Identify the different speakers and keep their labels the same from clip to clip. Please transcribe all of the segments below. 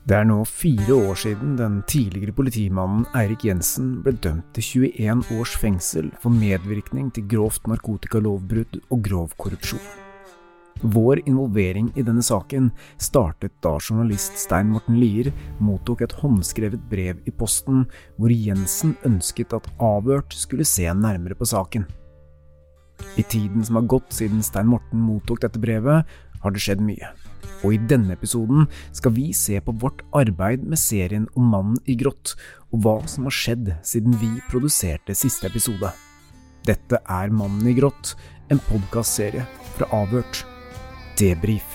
Speaker 1: Det nå 4 år siden den tidligere politimannen Eirik Jensen ble dømt til 21 års fengsel for medvirkning til grovt narkotikalovbrudd og grov korrupsjon. Vår involvering i denne saken startet da journalist Stein Morten Lier mottok et håndskrevet brev i posten hvor Jensen ønsket at avhørt skulle se nærmere på saken. I tiden som har gått siden Stein Morten mottok dette brevet, har det skjedd mye. Og i denne episoden skal vi se på vårt arbeid med serien om Mannen i grått, og hva som har skjedd siden vi produserte siste episode. Dette Mannen i grått, en podcastserie fra Avhørt. Debrief.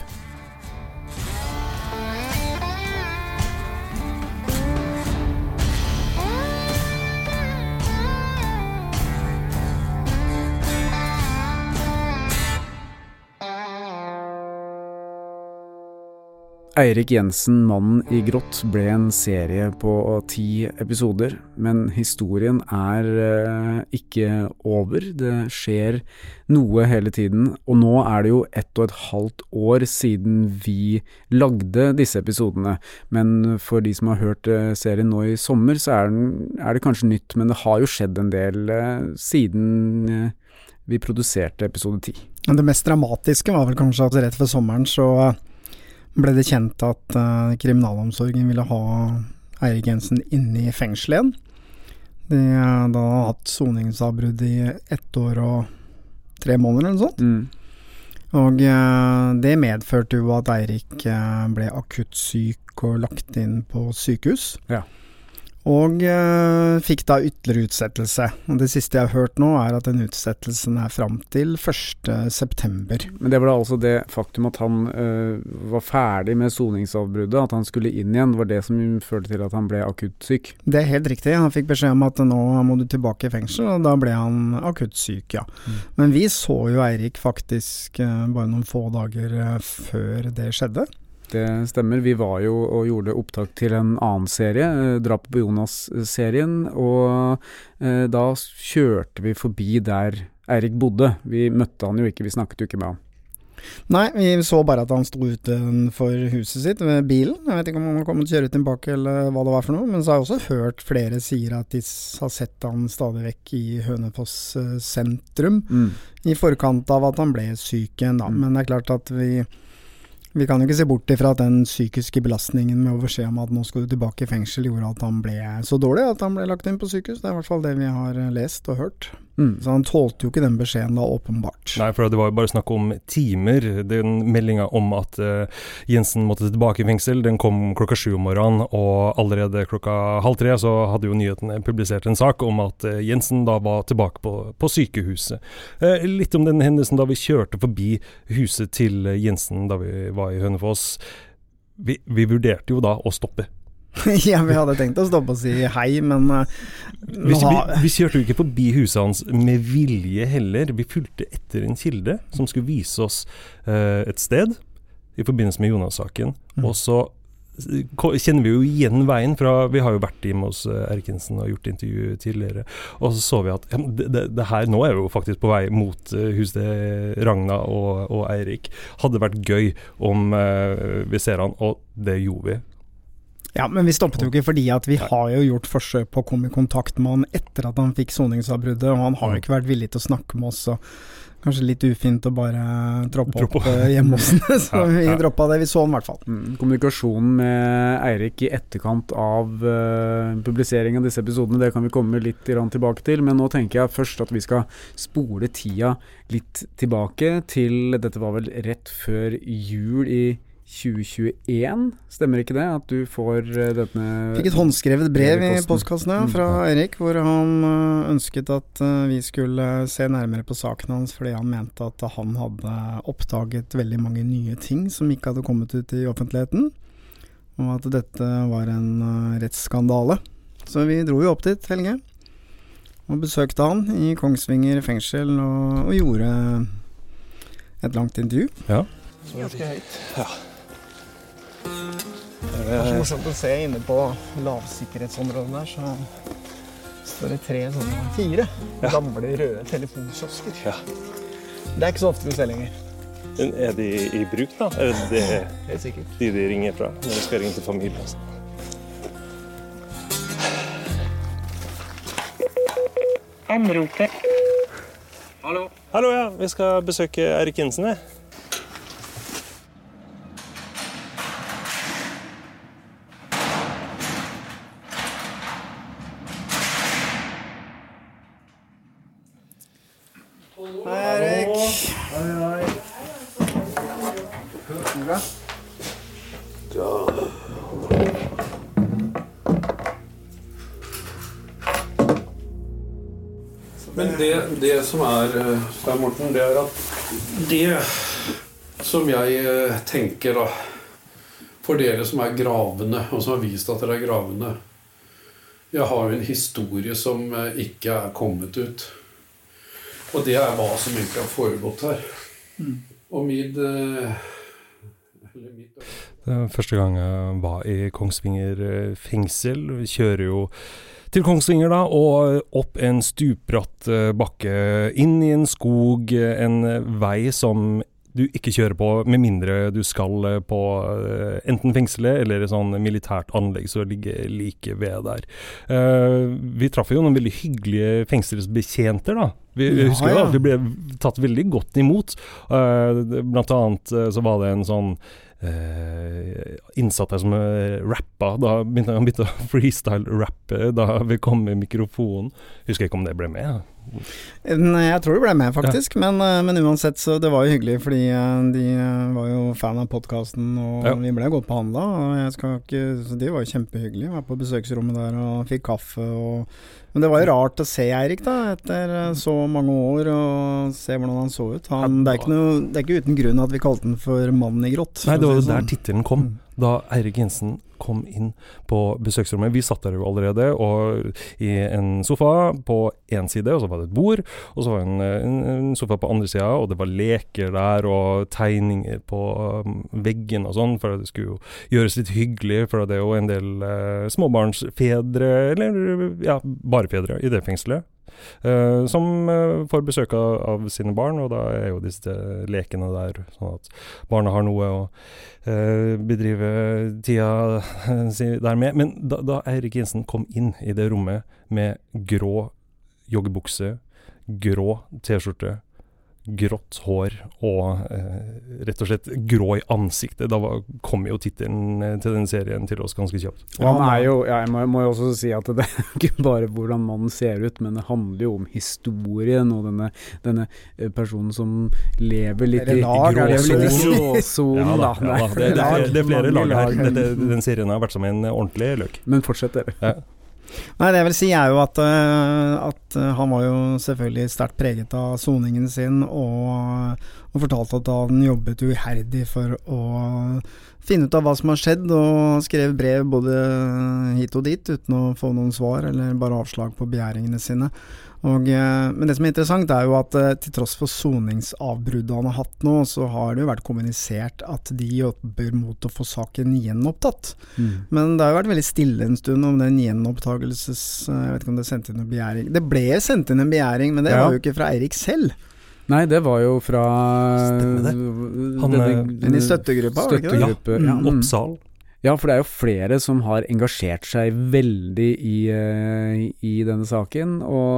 Speaker 1: Eirik Jensen, Mannen i grått, ble en serie på 10 episoder, men historien ikke over. Det skjer noe hele tiden, og nå det jo 1,5 år siden vi lagde disse episodene. Men for de som har hørt serien nå i sommer, så det kanskje nytt, men det har jo skjedd en del siden vi produserte episode 10.
Speaker 2: Det mest dramatiske var vel kanskje at rett før sommeren så ble det kjent at kriminalomsorgen ville ha Eirik Jensen inne i fengsel igjen. De har da hatt soningsavbrudd i 1 år og 3 måneder eller sånt. Og det medførte jo at Eirik ble akutt syk og lagt inn på sykehus.
Speaker 1: Ja.
Speaker 2: Og fikk da ytterligere utsettelse. Og det siste jeg har hørt nå at den utsettelsen frem til 1. september.
Speaker 1: Men det var da altså det faktum at han var ferdig med soningsavbruddet, at han skulle inn igjen, var det som førte til at han ble akutt syk?
Speaker 2: Det helt riktig. Han fikk beskjed om at nå må du tilbake i fengsel, og da ble han akutt syk, ja. Men vi så jo Eirik faktisk bare noen få dager før det skjedde.
Speaker 1: Det stemmer. Vi var jo og gjorde opptak til en annen serie, Drapet på Jonas-serien, og da kjørte vi forbi der Eirik bodde. Vi møtte han jo ikke, vi snakket jo ikke med han.
Speaker 2: Nei, vi så bare at han stod utenfor huset sitt ved bilen. Jeg vet ikke om han kom til å kjøre tilbake eller hva det var for noe, men så har jeg også hørt flere sier at de har sett han stadig vekk i Hønefoss sentrum i forkant av at han ble syk igjen da. Men det klart at vi kan jo ikke se bort ifra at den psykiske belastningen med å beskjed om at nå skal du tilbake i fengsel gjorde at han ble så dårlig at han ble lagt inn på sykehus. Det i hvert fall det vi har lest og hørt. Så han tålte jo ikke den beskjeden da, åpenbart.
Speaker 3: Nei, for det var jo bare snakk om timer. Den meldingen om at Jensen måtte tilbake i fengsel, den kom 7:00 om morgenen, og allerede 2:30 så hadde jo nyhetene publisert en sak om at Jensen da var tilbake på sykehuset. Litt om den hendelsen da vi kjørte forbi huset til Jensen da vi var i Hønefoss. Vi vurderte jo da å stoppe.
Speaker 2: Ja, vi hadde tenkt å stoppe og si hei, men
Speaker 3: vi kjørte jo ikke forbi huset hans med vilje heller. Vi fulgte etter en kilde som skulle vise oss et sted i forbindelse med Jonas-saken. Og så kjenner vi jo igjen veien fra, vi har jo vært hjemme hos Eirik Jensen og gjort intervju tidligere, og så vi at det her nå jo faktisk på vei mot huset Ragna og Eirik. Hadde vært gøy om vi ser han, og det gjorde vi.
Speaker 2: Ja, men vi stoppet jo ikke fordi at vi har jo gjort forsøk på å komme i kontakt med han etter at han fikk soningsavbruddet, og han har jo ikke vært villig til å snakke med oss, og kanskje litt ufint å bare droppe opp hjemme hos han, så vi droppet det, vi så han i hvert fall.
Speaker 1: Kommunikasjonen med Eirik i etterkant av publisering av disse episodene, det kan vi komme litt tilbake til, men nå tenker jeg først at vi skal spole tida litt tilbake til, dette var vel rett før jul i 2021, stemmer ikke det? At du får denne...
Speaker 2: Fikk et håndskrevet brev i postkassen fra Eirik, hvor han ønsket at vi skulle se nærmere på saken hans, fordi han mente at han hadde oppdaget veldig mange nye ting som ikke hadde kommet ut i offentligheten, og at dette var en rettsskandale. Så vi dro jo opp dit, Helge, og besøkte han i Kongsvinger fengsel, og gjorde et langt intervju.
Speaker 3: Ja.
Speaker 2: Ganske høyt.
Speaker 3: Ja.
Speaker 2: Det så morsomt å se inne på lavsikkerhetsområden der, så står det 4 gamle røde telefonkiosker.
Speaker 3: Ja.
Speaker 2: Det ikke så ofte vi ser lenger.
Speaker 3: Men de i bruk da? Det
Speaker 1: Helt sikkert.
Speaker 3: de ringer fra når de skal ringe til familien?
Speaker 4: Anrope. Hallo.
Speaker 3: Hallo, ja. Vi skal besøke Eirik Jensen, jeg.
Speaker 2: Hei, Erik.
Speaker 5: Men det som Stein Morten, det at det som jeg tenker da, for dere som gravende, og som har vist at dere gravende, jeg har jo en historie som ikke kommet ut. Og det hva som egentlig har foregått her. Og
Speaker 3: Det var første gang jeg var i Kongsvinger fengsel. Vi kjører jo til Kongsvinger da, og opp en stupbratt bakke, inn i en skog, en vei som du ikke kjører på, med mindre du skal på enten fengselet eller et sånn militært anlegg som ligger like ved der. Vi traff jo noen veldig hyggelige fengselsbetjenter da. Vi husker jo at vi ble tatt veldig godt imot. Blant annet så var det en sånn innsatt der som rappa. Da begynte han å freestyle-rappe da vi kom med mikrofonen. Husker ikke om det ble med.
Speaker 2: Jeg tror det ble med faktisk, men uansett så det var jo hyggelig, fordi de var jo fan av podcasten, og vi ble godt behandlet, så de var jo kjempehyggelige. Jeg var på besøksrommet der og fikk kaffe, men det var jo rart å se Eirik da, etter så mange år, og se hvordan han så ut. Det er ikke uten grunn at vi kalte han for Mannen i grått.
Speaker 3: Nei, det var jo der titelen kom, da Eirik Jensen kom inn på besøksrommet. Vi satt der jo allerede, og i en sofa på en side, og så var det et bord, og så var det en sofa på andre siden, og det var leker der, og tegninger på veggen og sånn, for det skulle jo gjøres litt hyggelig, for det er jo en del småbarnsfedre, eller ja, bare fedre i det fengselet, som får besøk av sine barn, og da er jo disse lekene der, sånn at barna har noe å bedrive tida der med. Men da Eirik Jensen kom inn i det rommet med grå joggebukse, grå t-skjorte, grått hår og rett og slett grå i ansiktet, da kom jo titelen til den serien til oss ganske kjapt.
Speaker 1: Og han er jo, jeg må jo også si at det er ikke bare hvordan mannen ser ut, men det handler jo om historien og denne personen som lever litt i gråsonen.
Speaker 3: Det er flere lag her. Den serien har vært som en ordentlig løk.
Speaker 1: Men fortsett dere.
Speaker 3: Ja.
Speaker 2: Nei, det jeg vil si er jo at han var jo selvfølgelig sterkt preget av soningen sin, og fortalte at han jobbet jo iherdig for å finne ut av hva som har skjedd, og skrev brev både hit og dit uten å få noen svar eller bare avslag på begjæringene sine. Men det som er interessant er jo at til tross for soningsavbruddet han har hatt nå, så har det jo vært kommunisert at de jobber mot å få saken gjenopptatt. Men det har jo vært veldig stille en stund om den gjenopptagelses, jeg vet ikke om det sendte inn en begjæring. Det ble sendt inn en begjæring, men det var jo ikke fra Eirik selv.
Speaker 1: Nei, det var jo fra
Speaker 2: den i støttegruppa, var det ikke det?
Speaker 3: Oppsal.
Speaker 1: Ja, for det er jo flere som har engasjert seg veldig i denne saken,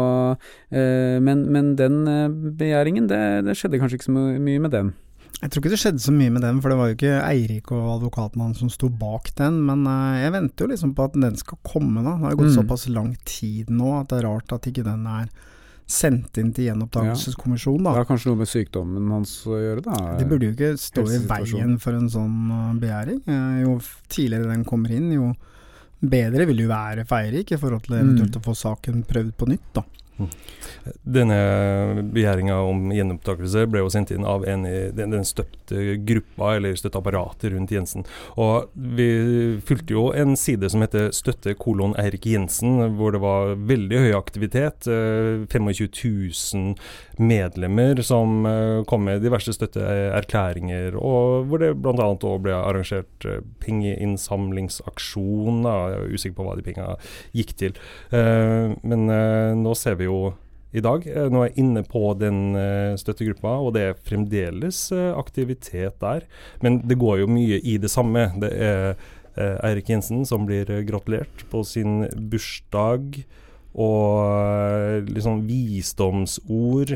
Speaker 1: men den begjæringen, det skjedde kanskje ikke så mye med den.
Speaker 2: Jeg tror ikke det skjedde så mye med den, for det var jo ikke Eirik og advokaten han som sto bak den, men jeg venter jo liksom på at den skal komme da. Det har gått såpass lang tid nå at det er rart at ikke den sendt inn til gjenopptakelseskommisjonen da.
Speaker 1: Det har kanskje noe med sykdommen hans å gjøre da.
Speaker 2: Det burde jo ikke stå i veien for en sånn begjæring. Jo tidligere den kommer inn, jo bedre vil det jo være for Eirik i forhold til eventuelt å få saken prøvd på nytt da.
Speaker 3: Denne begjæringen om gjenopptakelse ble jo sendt inn av en i den støtte gruppa eller støtteapparatet rundt Jensen, og vi fulgte jo en side som heter støtte:Eirik Jensen, hvor det var veldig høy aktivitet, 25 000 medlemmer som kom med diverse støtteerklæringer, og hvor det blant annet også ble arrangert pengeinnsamlingsaksjon. Jeg er usikker på hva de pengene gikk til, men nå ser vi jo i dag. Nå er jeg inne på den støttegruppa, og det er fremdeles aktivitet der. Men det går jo mye i det samme. Det Eirik Jensen som blir gratulert på sin bursdag, og liksom visdomsord.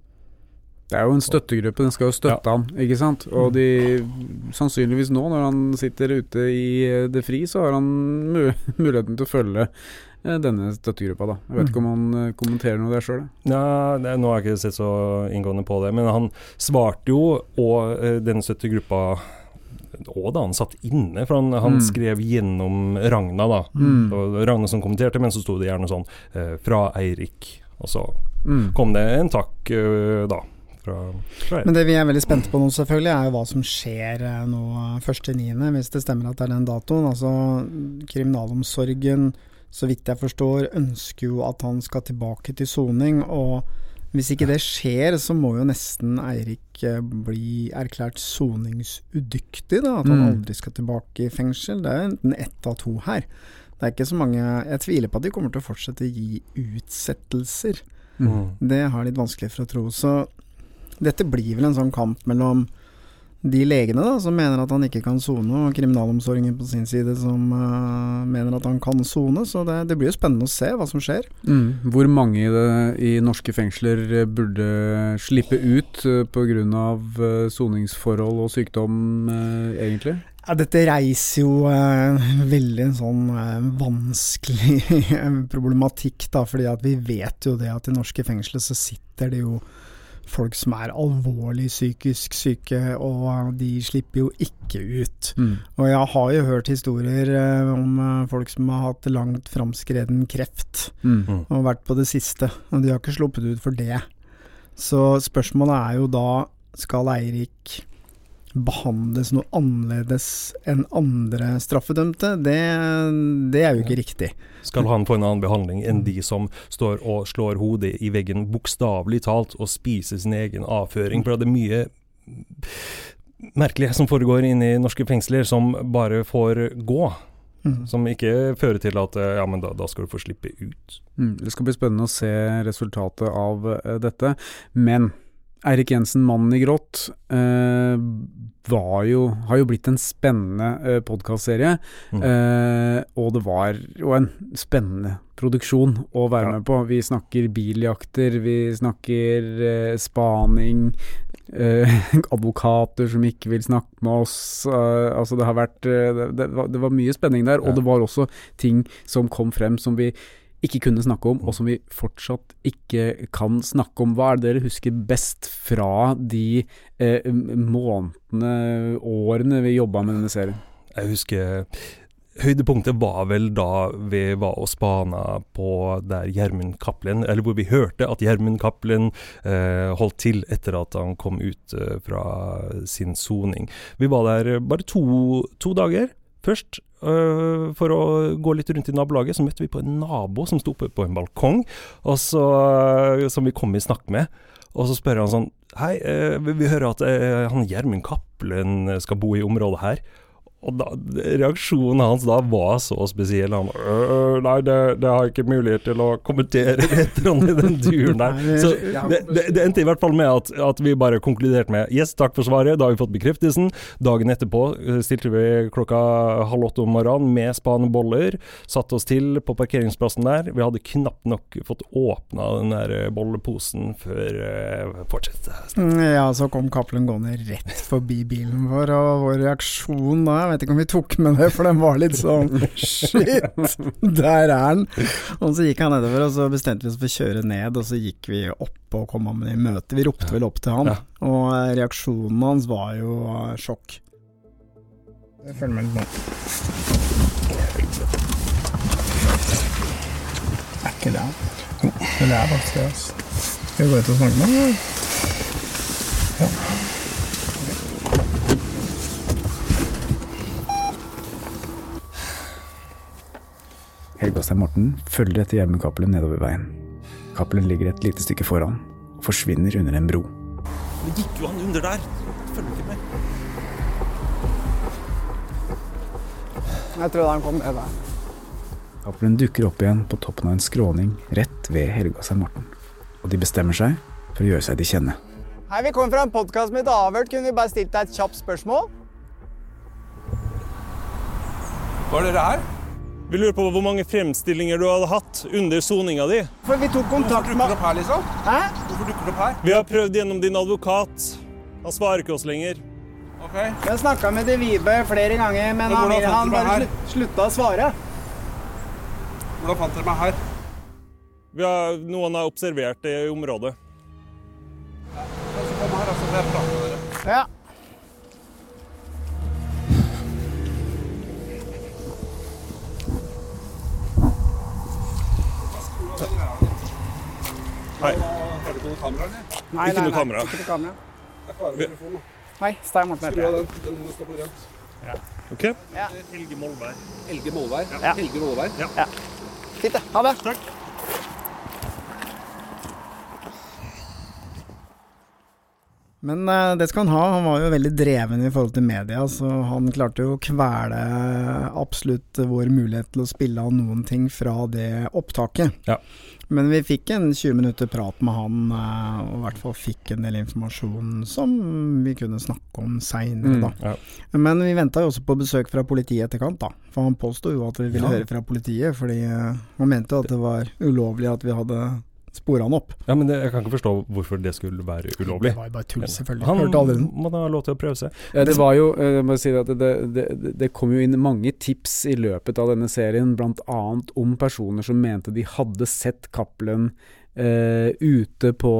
Speaker 1: Det jo en støttegruppe, den skal jo støtte han, ikke sant? Og sannsynligvis nå, når han sitter ute i det fri, så har han muligheten til å følge denne støttegruppa da. Jeg vet ikke om han kommenterer noe der selv.
Speaker 3: Ja, nå har jeg ikke sett så inngående på det, men han svarte jo, og denne støttegruppa, og da han satt inne, for han skrev gjennom Ragna da. Og Ragna som kommenterte, men så stod det gjerne sånn, fra Eirik, og så kom det en takk da.
Speaker 2: Men det vi veldig spente på nå selvfølgelig jo hva som skjer nå 1.9, hvis det stemmer at det den datoen. Altså kriminalomsorgen, så vidt jeg forstår, ønsker jo at han skal tilbake til soning, og hvis ikke det skjer, så må jo nesten Eirik bli erklært soningsudyktig da, at han aldri skal tilbake i fengsel. Det enten 1 av 2 her. Det ikke så mange, jeg tviler på at de kommer til å fortsette å gi utsettelser. Det har litt vanskelig for å tro, så dette blir vel en sånn kamp mellom de legene da, som mener at han ikke kan sone, og kriminalomsorgen på sin side som mener at han kan sone, så det blir jo spennende å se hva som skjer.
Speaker 1: Hvor mange i norske fengsler burde slippe ut på grunn av soningsforhold og sykdom egentlig?
Speaker 2: Ja, dette reiser jo veldig en sånn vanskelig problematikk da, fordi at vi vet jo det at i norske fengsler så sitter det jo folk som alvorlig psykisk syke, og de slipper jo ikke ut. Og jeg har jo hørt historier om folk som har hatt langt framskreden kreft, og vært på det siste, og de har ikke sluppet ut for det. Så spørsmålet jo da, skal Eirik behandles noe annerledes enn andre straffedømte? Det jo ikke riktig.
Speaker 3: Skal han få en annen behandling enn de som står og slår hodet i veggen bokstavelig talt og spiser sin egen avføring? For det mye merkelig som foregår inne i norske fengsler som bare får gå. Som ikke fører til at ja, men da skal du få slippe ut.
Speaker 1: Det skal bli spennende å se resultatet av dette, men Eirik Jensen, mannen i grått, har jo blitt en spennende podcastserie, og det var jo en spennende produksjon å være med på. Vi snakker biljakter, vi snakker spaning, advokater som ikke vil snakke med oss, altså det har vært, det var mye spenning der, og det var også ting som kom frem som vi ikke kunne snakke om, og som vi fortsatt ikke kan snakke om. Hva det dere husker best fra de månedene, årene vi jobbet med denne serien?
Speaker 3: Jeg husker høydepunktet var vel da vi var og spana på der Gjermund Cappelen, eller hvor vi hørte at Gjermund Cappelen holdt til etter at han kom ut fra sin soning. Vi var der bare to dager først. For å gå litt rundt i nabolaget, så møtte vi på en nabo som stod oppe på en balkong, og så, som vi kom i snakk med, og så spør han sånn, hei, vi hører at han Gjermund Cappelen skal bo i området her, og da, reaksjonen hans da var så spesiell. Han nei, det har jeg ikke mulighet til å kommentere etter i den turen der. Så det endte i hvert fall med at vi bare konkluderte med yes, takk for svaret, da har vi fått bekreftelsen. Dagen etterpå stilte vi 7:30 om morgenen med spaneboller, satt oss til på parkeringsplassen der. Vi hadde knapt nok fått åpna den der bolleposen før fortsatte.
Speaker 2: Ja, så kom Cappelen gående rett forbi bilen vår, og vår reaksjon da, jeg vet ikke om vi tok med det, for den var litt sånn shit, der han. Og så gikk han nedover, og så bestemte vi oss for å kjøre ned, og så gikk vi opp og kom med i møte. Vi ropte vel opp til han, og reaksjonen hans var jo sjokk. Jeg følger med litt nå. Ikke det? Jo, det faktisk det, altså. Skal vi gå ut og snakke med han? Ja.
Speaker 1: Helge Åstein Morten følger etter Gjermund Cappelen nedover veien. Cappelen ligger et lite stykke foran og forsvinner under en bro.
Speaker 3: Det gikk jo han under der. Følger ikke med.
Speaker 2: Jeg tror han kom ned der.
Speaker 1: Cappelen dukker opp igjen på toppen av en skråning rett ved Helge Åstein Morten. og de bestemmer seg for å gjøre seg til kjenne.
Speaker 2: Hei, vi kommer fra en podcast med et avhørt. Kunne vi bare stilt deg et kjapt spørsmål?
Speaker 6: Hva dere her?
Speaker 3: Vi lurer på hvor mange fremstillinger du hadde hatt under soninga di.
Speaker 2: For vi tok kontakt med...
Speaker 6: Hvorfor dukker du opp her, liksom?
Speaker 2: Hæ?
Speaker 6: Hvorfor dukker du opp her?
Speaker 3: Vi har prøvd gjennom din advokat. Han svarer ikke oss lenger.
Speaker 6: Ok.
Speaker 2: Jeg snakket med De Vibe flere ganger, men han bare sluttet å svare.
Speaker 6: Hvordan fant dere meg her?
Speaker 3: Noen har observert det i området.
Speaker 6: Så kom her, så får jeg prate med dere.
Speaker 2: Ja.
Speaker 3: Hei.
Speaker 6: Har du ikke noe kamera, eller?
Speaker 2: Nei,
Speaker 3: Ikke noe kamera.
Speaker 2: Ikke noe kamera.
Speaker 6: Jeg klarer telefonen, da.
Speaker 2: Hei, Stein Morten
Speaker 6: Skru
Speaker 2: heter
Speaker 6: av
Speaker 2: jeg.
Speaker 6: den må stå på rent.
Speaker 3: Ok.
Speaker 2: Ja.
Speaker 3: Helge Molberg.
Speaker 6: Helge Målberg.
Speaker 2: Ja.
Speaker 6: Helge Målberg.
Speaker 2: Ja. Fint det. Ha det.
Speaker 3: Takk.
Speaker 2: Men det skal han ha. Han var jo veldig dreven i forhold til media, så han klarte jo å kvele absolutt vår mulighet til å spille av noen ting fra det opptaket.
Speaker 3: Ja.
Speaker 2: Men vi fikk en 20 minutter prat med han, og i hvert fall fikk en del informasjon som vi kunne snakke om senere da.
Speaker 3: Ja.
Speaker 2: Men vi ventet jo også på besøk fra politiet etterkant da, for han påstod jo at vi ville høre fra politiet, fordi han mente jo at det var ulovlig at vi hadde sporet han opp.
Speaker 3: Ja, men jeg kan ikke forstå hvorfor det skulle være ulovlig.
Speaker 2: Det var jo bare tull, selvfølgelig.
Speaker 3: Han
Speaker 2: Hørte aldri den.
Speaker 3: må da ha lov til å prøve seg.
Speaker 1: Ja, det var jo, jeg må si at det kom jo inn mange tips i løpet av denne serien, blant annet om personer som mente de hadde sett Cappelen ute på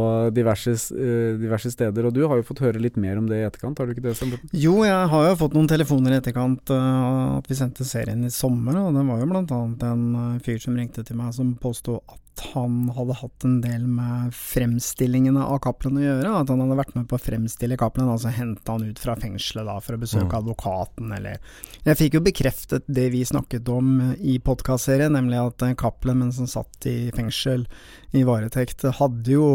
Speaker 1: diverse steder, og du har jo fått høre litt mer om det i etterkant, har du ikke det?
Speaker 2: Jo, jeg har jo fått noen telefoner i etterkant at vi sendte serien i sommer, og det var jo blant annet en fyr som ringte til meg som påstod at han hadde hatt en del med fremstillingene av Cappelen å gjøre, at han hadde vært med på å fremstille Cappelen, altså hentet han ut fra fengselet da, for å besøke advokaten, eller... Jeg fikk jo bekreftet det vi snakket om i podcastserien, nemlig at Cappelen, mens han satt i fengsel i varetekt, hadde jo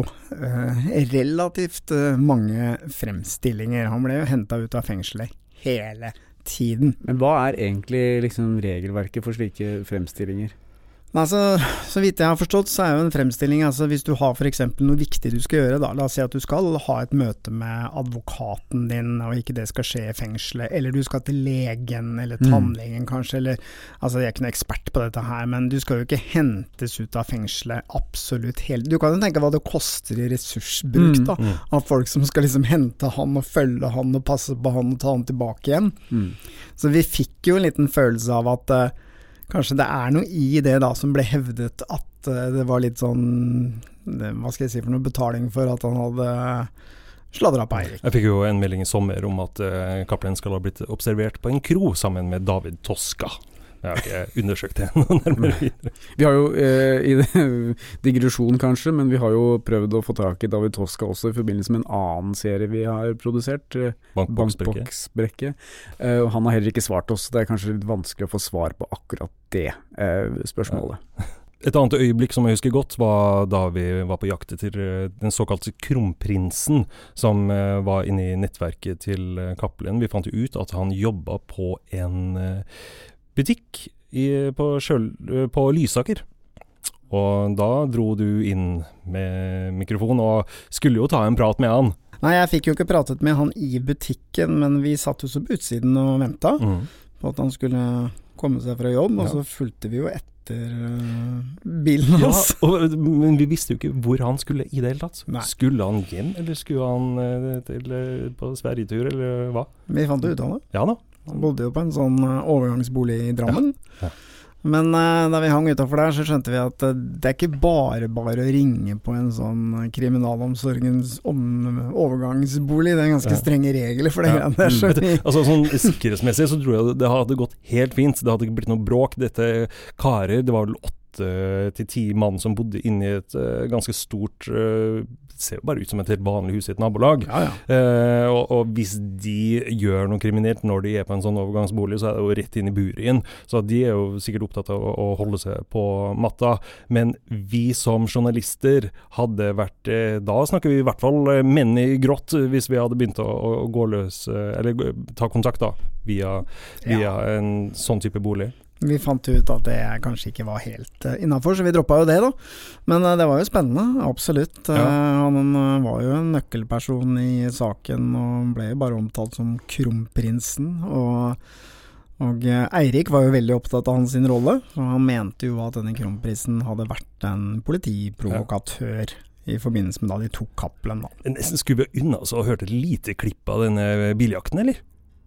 Speaker 2: relativt mange fremstillinger. Han ble jo hentet ut av fengselet hele tiden.
Speaker 1: Men hva er egentlig liksom regelverket for slike fremstillinger?
Speaker 2: Altså, så vidt jeg har forstått, så er jo en fremstilling, altså hvis du har for eksempel noe viktig du skal gjøre da, la oss si at du skal ha et møte med advokaten din, og ikke det skal skje i fengselet, eller du skal til legen, eller tannlegen kanskje, eller, altså jeg er ikke noen ekspert på dette her, men du skal jo ikke hentes ut av fengselet absolutt helt. Du kan jo tenke hva det koster i ressursbruk da, av folk som skal liksom hente han og følge han og passe på han og ta han tilbake igjen. Så vi fikk jo en liten følelse av at kanskje det er noe i det da som ble hevdet at det var litt sånn, hva skal jeg si for noe betaling for at han hadde sladret på Eirik.
Speaker 3: Jeg fikk jo en melding i sommer om at Cappelen skal ha blitt observert på en kro sammen med David Toska. Jeg har ikke undersøkt det noe nærmere videre.
Speaker 1: Vi har jo, i digresjon kanskje, men vi har jo prøvd å få tak i David Toska også i forbindelse med en annen serie vi har produsert, Bankboksbrekke. Og han har heller ikke svart oss, det er kanskje litt vanskelig å få svar på akkurat det spørsmålet.
Speaker 3: Ja. Et annet øyeblikk som jeg husker godt var da vi var på jakt etter den såkalte Kronprinsen, som var inne i nettverket til Cappelen. Vi fant ut at han jobbet på en butikk på Lysaker. Og da dro du inn med mikrofon og skulle jo ta en prat med han.
Speaker 2: Nei, jeg fikk jo ikke pratet med han i butikken, men vi satt jo så på utsiden og ventet på at han skulle komme seg fra jobb, og så fulgte vi jo etter bilen hans.
Speaker 3: Ja, men vi visste jo ikke hvor han skulle i det hele tatt.
Speaker 2: Nei.
Speaker 3: Skulle han hjem, eller skulle han på Sverigetur, eller hva?
Speaker 2: Vi fant det ut av det.
Speaker 3: Ja da.
Speaker 2: Han bodde jo på en sånn overgangsbolig i Drammen.
Speaker 3: Ja.
Speaker 2: Men da vi hang utenfor der, så skjønte vi at det er ikke bare å ringe på en sånn kriminalomsorgens overgangsbolig. Det er ganske strenge regler for det greiene der.
Speaker 3: Altså sånn sikkerhetsmessig så tror jeg det hadde gått helt fint. Det hadde ikke blitt noe bråk. Dette karer, det var vel 8 til 10 mann som bodde inne i et ganske stort det ser jo bare ut som et helt vanlig hus i et nabolag. Og hvis de gjør noe kriminelt når de er på en sånn overgangsbolig, så er det jo rett inn i buren. Så de er jo sikkert opptatt av å holde seg på matta. Men vi som journalister hadde vært, da snakker vi i hvert fall menn i grått, hvis vi hadde begynt å gå løs, eller ta kontakt da, via en sånn type bolig.
Speaker 2: Vi fant ut at det kanskje ikke var helt innenfor, så vi droppet jo det da. Men det var jo spennende, absolutt. Han var jo en nøkkelperson i saken, og ble jo bare omtalt som kronprinsen, og Eirik var jo veldig opptatt av hans sin rolle, og han mente jo at denne kronprinsen hadde vært en politiprovokatør i forbindelse med da de tok Cappelen da.
Speaker 3: Nesten skulle vi unna oss og hørt et lite klipp av denne biljakten, eller?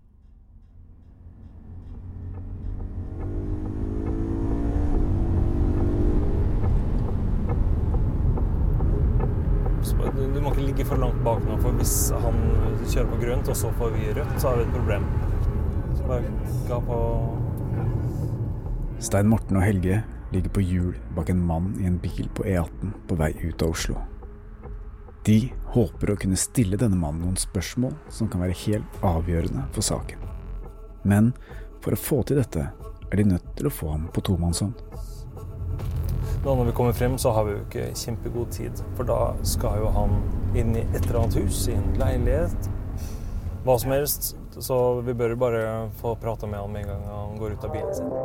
Speaker 3: Du må ikke ligge for langt bak nå, for hvis han kjører på grønt, og så får vi rødt, så har vi et problem. Så bare ga på...
Speaker 1: Stein Morten og Helge ligger på hjul bak en mann i en bil på E18 på vei ut av Oslo. De håper å kunne stille denne mannen noen spørsmål som kan være helt avgjørende for saken. Men for å få til dette er de nødt til å få ham på tomannshånd.
Speaker 3: Da når vi kommer frem så har vi jo ikke kjempegod tid, for da skal jo han inn i et eller annet hus, i en leilighet, hva som helst, så vi bør bare få prate med han med en gang han går ut av bilen sin.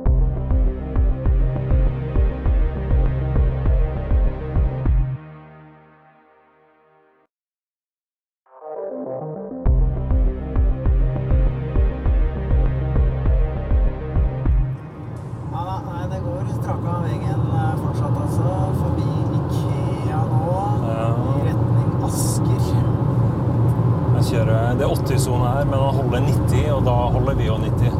Speaker 3: Det er 80-zone her, men han holder 90, og da holder vi jo 90.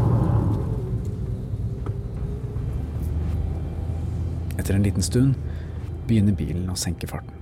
Speaker 1: Etter en liten stund begynner bilen å senke farten.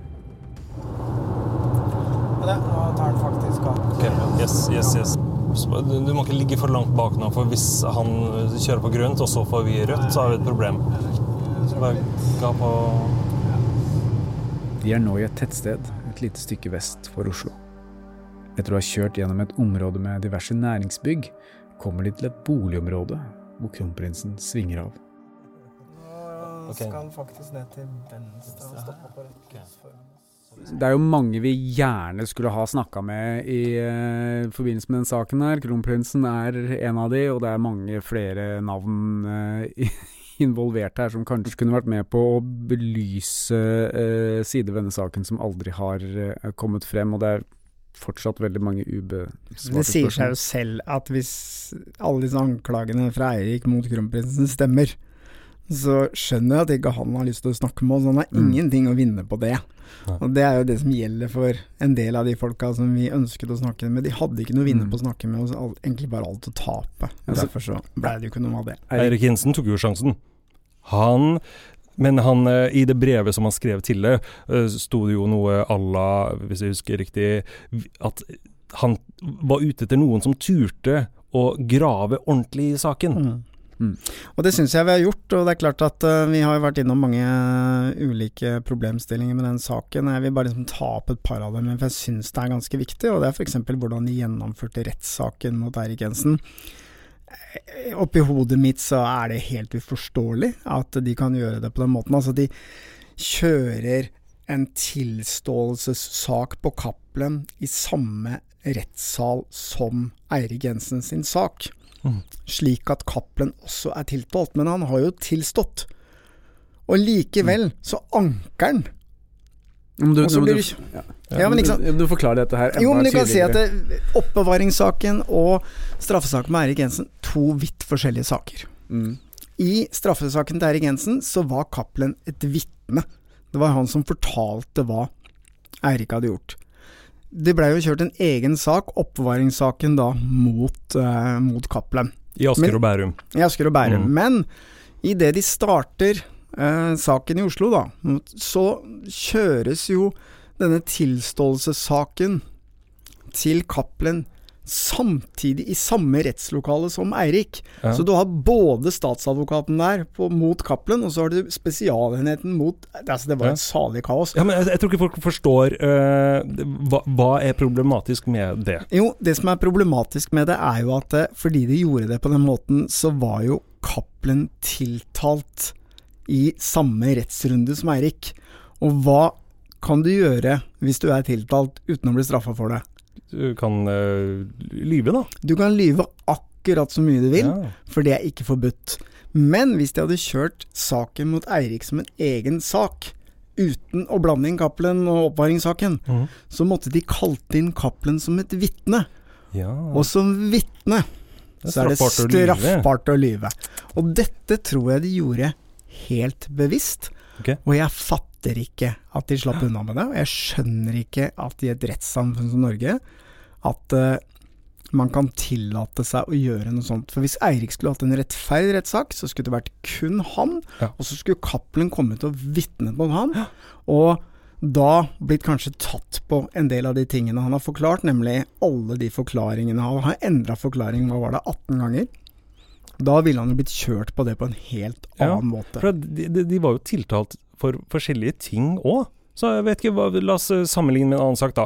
Speaker 2: Nå tar den faktisk av.
Speaker 3: Ok, yes. Du må ikke ligge for langt bak nå, for hvis han kjører på grønt, og så får vi rødt, så har vi et problem. Så bare ga på...
Speaker 1: De er nå i et tettsted, et lite stykke vest for Oslo. Etter å ha kjørt gjennom et område med diverse næringsbygg, kommer de til et boligområde hvor kronprinsen svinger av.
Speaker 2: Nå skal han faktisk ned til venstre og stoppe på rett lys foran oss.
Speaker 1: Det er jo mange vi gjerne skulle ha snakket med i forbindelse med den saken her. Kronprinsen er en av de, og det er mange flere navn involvert her som kanskje kunne vært med på å belyse sider ved denne saken som aldri har kommet frem, og det er fortsatt veldig mange ubesvarte spørsmål.
Speaker 2: Det sier seg jo selv at hvis alle disse anklagene fra Eirik mot kronprinsen stemmer, så skjønner jeg at ikke han har lyst til å snakke med oss. Han har ingenting å vinne på det. Og det er jo det som gjelder for en del av de folka som vi ønsket å snakke med. De hadde ikke noe å vinne på å snakke med oss, egentlig bare alt å tape. Derfor så ble det jo ikke noe av det.
Speaker 3: Eirik Jensen tok jo sjansen. Men han, i det brevet som han skrev til det, stod det jo noe alla, hvis jeg husker riktig, at han var ute etter noen som turte å grave ordentlig i saken.
Speaker 2: Og det synes jeg vi har gjort, og det er klart at vi har vært innom mange ulike problemstillinger med den saken. Jeg vil bare liksom ta opp et par av dem, for jeg synes det er ganske viktig, og det er for eksempel hvordan de gjennomførte rettssaken mot Eirik Jensen. Oppi hodet mitt så er det helt uforståelig at de kan gjøre det på den måten. Altså de kjører en tilståelsessak på Cappelen i samme rettssal som Eirik Jensen sin sak. Slik at Cappelen også er tiltalt, men han har jo tilstått. Og likevel så anker han.
Speaker 1: Du forklarer dette her.
Speaker 2: Jo, men du kan si at oppbevaringssaken og straffesaken med Eirik Jensen, to vidt forskjellige saker. I straffesaken til Eirik Jensen så var Cappelen et vitne. Det var han som fortalte hva Eirik hadde gjort. Det ble jo kjørt en egen sak, oppbevaringssaken da, mot Cappelen.
Speaker 3: I Asker og Bærum.
Speaker 2: I Asker og Bærum. Men i det de starter saken i Oslo da, så kjøres jo denne tilståelsessaken til Cappelen samtidig i samme rettslokale som Eirik. Så du har både statsadvokaten der mot Cappelen, og så har du spesialenheten mot, altså det var et salig kaos.
Speaker 3: Ja, men jeg tror ikke folk forstår hva er problematisk med det?
Speaker 2: Jo, det som er problematisk med det er jo at fordi de gjorde det på den måten, så var jo Cappelen tiltalt i samme rettsrunde som Eirik. Og hva kan du gjøre hvis du er tiltalt uten å bli straffet for det?
Speaker 3: Du kan lyve da.
Speaker 2: Du kan lyve akkurat så mye du vil, for det ikke forbudt. Men hvis de hadde kjørt saken mot Eirik som en egen sak, uten å blande inn Cappelen og oppvaringssaken, så måtte de kalte inn Cappelen som et vittne. Og som vittne så det straffbart å lyve. Og dette tror jeg de gjorde helt bevisst. Og jeg fatter ikke at de slapp unna med det, og jeg skjønner ikke at i et rettssamfunn som Norge, at man kan tillate seg å gjøre noe sånt. For hvis Eirik skulle hatt en rettferdig rettssak, så skulle det vært kun han, og så skulle Cappelen komme til å vitne mot han, og da blitt kanskje tatt på en del av de tingene han har forklart, nemlig alle de forklaringene. Han har endret forklaring, hva var det, 18 ganger? Da ville han jo blitt kjørt på det på en helt annen måte.
Speaker 3: For de var jo tiltalt for forskjellige ting også. Så jeg vet ikke, la oss sammenligne med en annen sak da.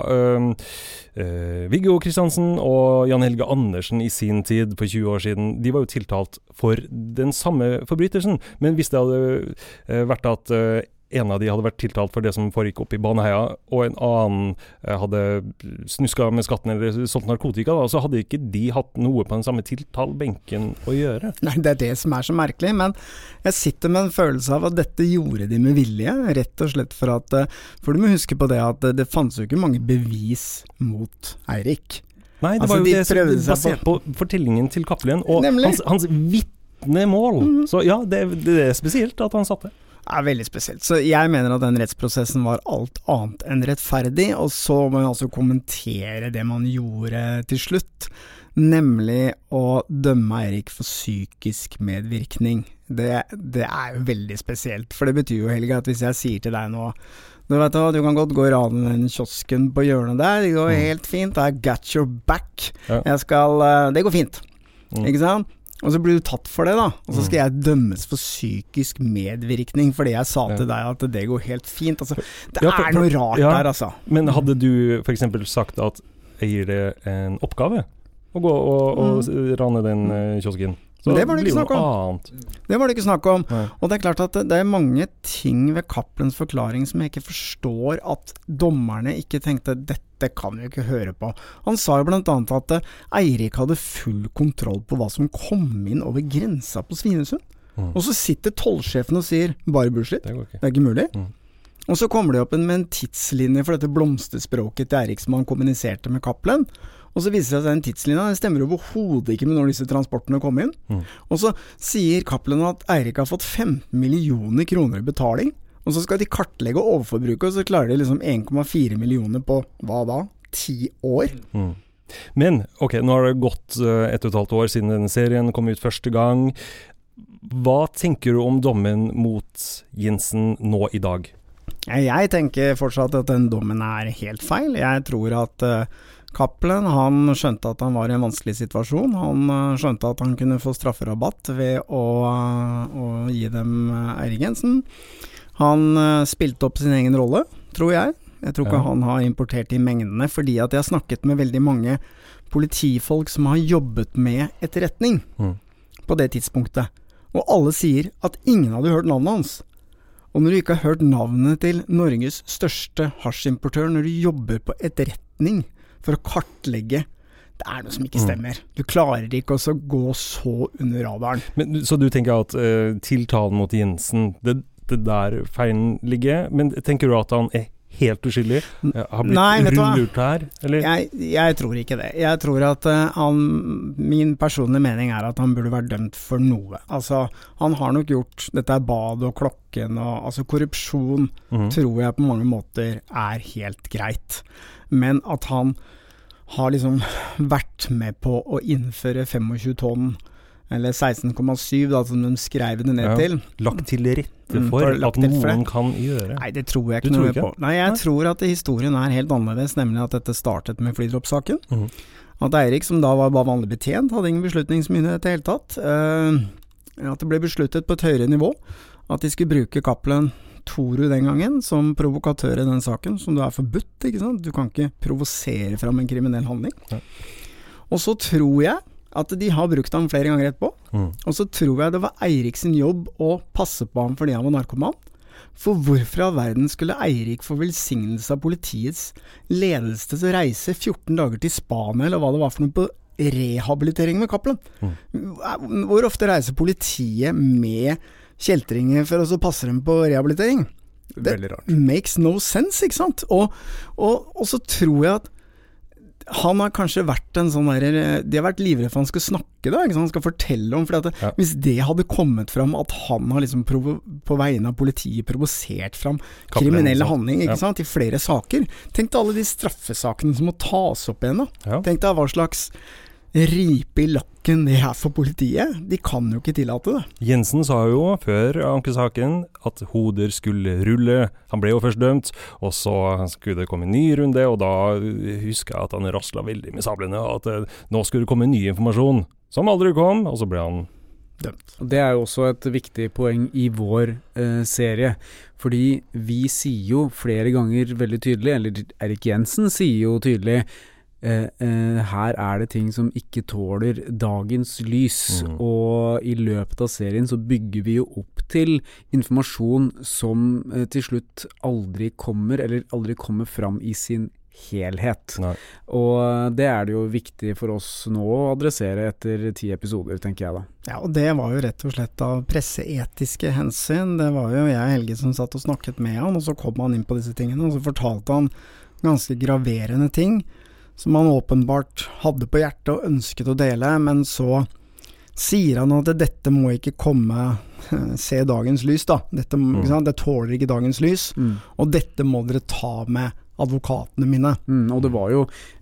Speaker 3: Viggo Kristiansen og Jan Helge Andersen i sin tid, for 20 år siden, de var jo tiltalt for den samme forbrytelsen. Men hvis det hadde vært at en av de hadde vært tiltalt for det som foregikk opp i Baneheia, og en annen hadde snusket med skatten eller solgt narkotika, da, så hadde ikke de hatt noe på den samme tiltalbenken å gjøre.
Speaker 2: Nei, det det som så merkelig, men jeg sitter med en følelse av at dette gjorde de med vilje, rett og slett for du må huske på det at det fanns jo ikke mange bevis mot Eirik.
Speaker 3: Nei, det var jo det som basert på fortellingen til Cappelen, og hans vittnemål. Så ja, det spesielt at han satt det.
Speaker 2: Veldig spesielt. Så jeg mener at den rettsprosessen var alt annet enn rettferdig, og så må jeg altså kommentere det man gjorde til slutt, nemlig å dømme Eirik for psykisk medvirkning. Det jo veldig spesielt, for det betyr jo, Helge, at hvis jeg sier til deg nå, du vet hva, du kan godt gå i raden den kiosken på hjørnet der, det går helt fint, I got your back, det går fint, ikke sant? Og så blir du tatt for det da, og så skal jeg dømmes for psykisk medvirkning fordi jeg sa til deg at det går helt fint. Altså, det noe rart der, altså.
Speaker 3: Men hadde du for eksempel sagt at jeg gir det en oppgave å gå og rane den kiosken? Så
Speaker 2: det var det ikke snakk om. Det var det ikke snakk om. Og det klart at det mange ting ved Cappelens forklaring som jeg ikke forstår at dommerne ikke tenkte dette kan vi ikke høre på. Han sa jo blant annet at Eirik hadde full kontroll på hva som kom inn over grensa på Svinesund. Og så sitter tollsjefen og sier bare bullshit. Det ikke mulig. Og så kommer det opp med en tidslinje for dette blomsterspråket til Eirik som han kommuniserte med Cappelen. Og så viser det seg at den tidslinja, den stemmer overhodet ikke med når disse transportene kom inn. Og så sier Cappelen at Eirik har fått 15 millioner kroner i betaling, og så skal de kartlegge overforbruket, og så klarer de liksom 1,4 millioner på, hva da? 10 år.
Speaker 3: Men, ok, nå har det gått 1,5 år siden denne serien kom ut første gang. Hva tenker du om dommen mot Jensen nå i dag?
Speaker 2: Jeg tenker fortsatt at den dommen helt feil. Jeg tror at Cappelen, han skjønte at han var i en vanskelig situasjon. Han skjønte at han kunne få strafferabatt ved å gi dem Eirik Jensen. Han spilte opp sin egen rolle, tror jeg. Jeg tror ikke han har importert i mengdene, fordi at jeg har snakket med veldig mange politifolk som har jobbet med etterretning på det tidspunktet. Og alle sier at ingen hadde hørt navnet hans. Og når du ikke har hørt navnet til Norges største hasjimportør, når du jobber på etterretning for å kartlegge, det noe som ikke stemmer. Du klarer ikke å gå så under radaren.
Speaker 3: Men, så du tenker at tiltalen mot Jensen, det der feilen ligger, men tenker du at han helt uskyldig? Har blitt rundlurt her? Eller?
Speaker 2: Jeg tror ikke det. Jeg tror at min personlige mening at han burde vært dømt for noe. Altså, han har nok gjort, dette bad og klokken, og, altså korrupsjon tror jeg på mange måter helt greit. Men at han har liksom vært med på å innføre 25 tonn, eller 16,7 da, som de skrev det ned til.
Speaker 3: Lagt til rette for at noen kan gjøre.
Speaker 2: Nei, det tror jeg ikke noe på. Nei, jeg tror at historien helt annerledes, nemlig at dette startet med flydroppsaken. At Eirik, som da var bare vanlig betjent, hadde ingen beslutningsmyndighet i det hele tatt. At det ble besluttet på et høyere nivå, at de skulle bruke Cappelen Toru den gangen som provokatør i den saken, som da forbudt, ikke sant? Du kan ikke provosere fram en kriminell handling. Og så tror jeg at de har brukt ham flere ganger etterpå, og så tror jeg det var Eirik sin jobb å passe på ham fordi han var narkoman. For hvorfor av verden skulle Eirik få velsignelse av politiets ledelse til å reise 14 dager til Spania, eller hva det var for noe, på rehabilitering med Cappelen. Hvor ofte reiser politiet med kjeltringer for å så passe dem på rehabilitering?
Speaker 1: Veldig rart.
Speaker 2: Makes no sense, ikke sant? Og så tror jeg at han har kanskje vært en sånn der, de har vært livredd for han skal snakke da, ikke sant? Han skal fortelle om, for at hvis det hadde kommet fram at han har liksom på vegne av politiet provosert fram kriminelle handling, ikke sant? I flere saker. Tenk deg alle de straffesakene som må tas opp igjen da. Tenk deg hva slags ripe i lakken det her for politiet. De kan jo ikke tillate det.
Speaker 3: Jensen sa jo før ankesaken at hoder skulle rulle. Han ble jo først dømt, og så skulle det komme en ny runde, og da husker jeg at han raslet veldig med sablene, at nå skulle det komme ny informasjon, som aldri kom, og så ble han dømt.
Speaker 1: Det er jo også et viktig poeng i vår serie, fordi vi sier jo flere ganger veldig tydelig, eller Erik Jensen sier jo tydelig, her er det ting som ikke tåler dagens lys, og i løpet av serien så bygger vi jo opp til informasjon som til slutt aldri kommer fram i sin helhet. Og det er det jo viktig for oss nå å adressere etter 10 episoder, tenker jeg da.
Speaker 2: Ja, og det var jo rett og slett av presseetiske hensyn. Det var jo jeg, Helge, som satt og snakket med han, og så kom han inn på disse tingene, og så fortalte han ganske graverende ting som han åpenbart hadde på hjertet og ønsket å dele, men så sier han at dette må ikke se dagens lys da. Dette, ikke sant? Det tåler ikke dagens lys, og dette må dere ta med advokatene mine.
Speaker 1: Og det var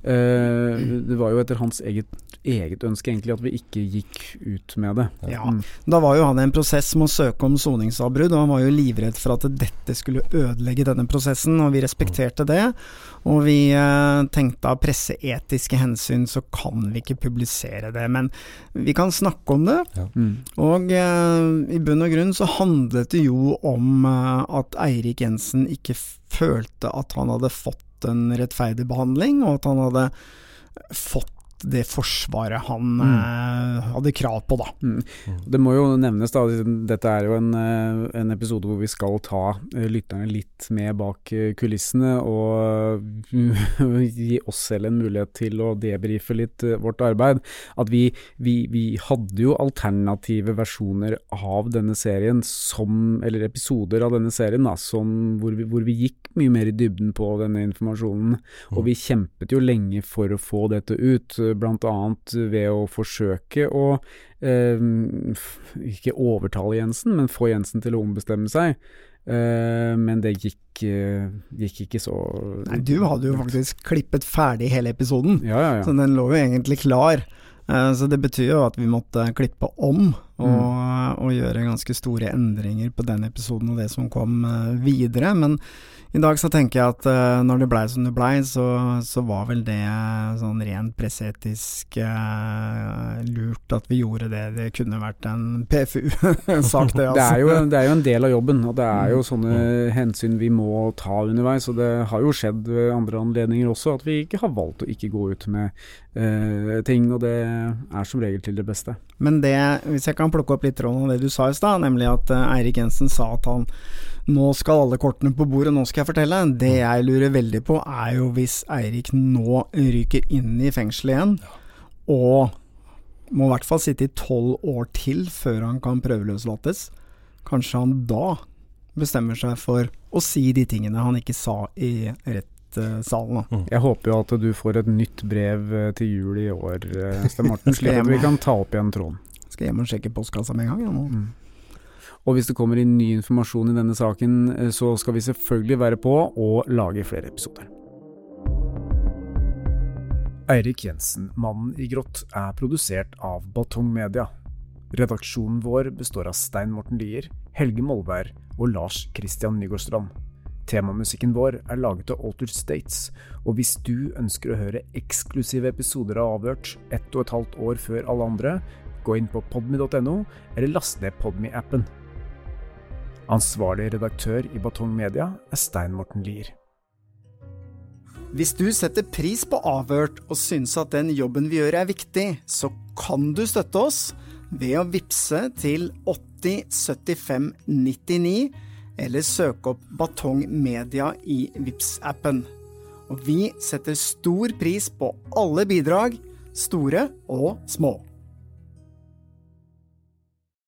Speaker 1: jo etter hans eget ønske egentlig at vi ikke gikk ut med det.
Speaker 2: Ja, da var jo han i en prosess med å søke om soningsavbrudd, og han var jo livredd for at dette skulle ødelegge denne prosessen, og vi respekterte det, og vi tenkte av presseetiske hensyn så kan vi ikke publisere det, men vi kan snakke om det, og i bunn og grunn så handlet det jo om at Eirik Jensen ikke følte at han hadde fått en rettferdig behandling, og at han hadde fått det forsvaret han hadde krav på da.
Speaker 1: Det må jo nevnes da, dette er jo en episode hvor vi skal ta lytterne litt med bak kulissene og gi oss selv en mulighet til å debrife litt vårt arbeid. At vi hadde jo alternative versjoner av denne serien eller episoder av denne serien da, hvor vi gikk mye mer i dybden på denne informasjonen, og vi kjempet jo lenge for å få dette ut, blant annet ved å forsøke å ikke overtale Jensen, men få Jensen til å ombestemme seg. Men det gikk ikke så...
Speaker 2: Nei, du hadde jo faktisk klippet ferdig hele episoden,
Speaker 1: ja.
Speaker 2: Så den lå jo egentlig klar. Så det betyr jo at vi måtte klippe om og gjøre ganske store endringer på den episoden og det som kom videre, men i dag så tenker jeg at når det ble som det ble, så var vel det sånn rent presseetisk lurt at vi gjorde det. Det kunne vært en PFU-sak det, altså.
Speaker 1: Det er jo en del av jobben, og det er jo sånne hensyn vi må ta underveis, og det har jo skjedd ved andre anledninger også, at vi ikke har valgt å ikke gå ut med ting, og det er som regel til det beste.
Speaker 2: Men det, hvis jeg kan plukke opp litt tråden av det du sa i sted, nemlig at Eirik Jensen sa at nå skal alle kortene på bordet, nå skal jeg fortelle. Det jeg lurer veldig på er jo hvis Eirik nå ryker inn i fengsel igjen, og må i hvert fall sitte i 12 år til før han kan prøveløslates. Kanskje han da bestemmer seg for å si de tingene han ikke sa i rettssalen.
Speaker 1: Jeg håper jo at du får et nytt brev til jul i år, Sten Morten, slik at vi kan ta opp igjen tråden.
Speaker 2: Skal hjem og sjekke postkassa med en gang, ja nå.
Speaker 1: Og hvis det kommer inn ny informasjon i denne saken, så skal vi selvfølgelig være på og lage flere episoder. Eirik Jensen, Mannen i grått, er produsert av Batong Media. Redaksjonen vår består av Stein Morten Lier, Helge Molvær og Lars Christian Nygårdstrand. Temamusikken vår er laget av Altered States, og hvis du ønsker å høre eksklusive episoder av Avhørt 1,5 år før alle andre, gå inn på podme.no eller last ned Podme-appen. Ansvarlig redaktør i Batong Media er Stein Morten Lier.
Speaker 2: Hvis du setter pris på Avhørt og synes at den jobben vi gjør er viktig, så kan du støtte oss ved å vipse til 80 75 99 eller søke opp Batong Media i Vips-appen. Og vi setter stor pris på alle bidrag, store og små.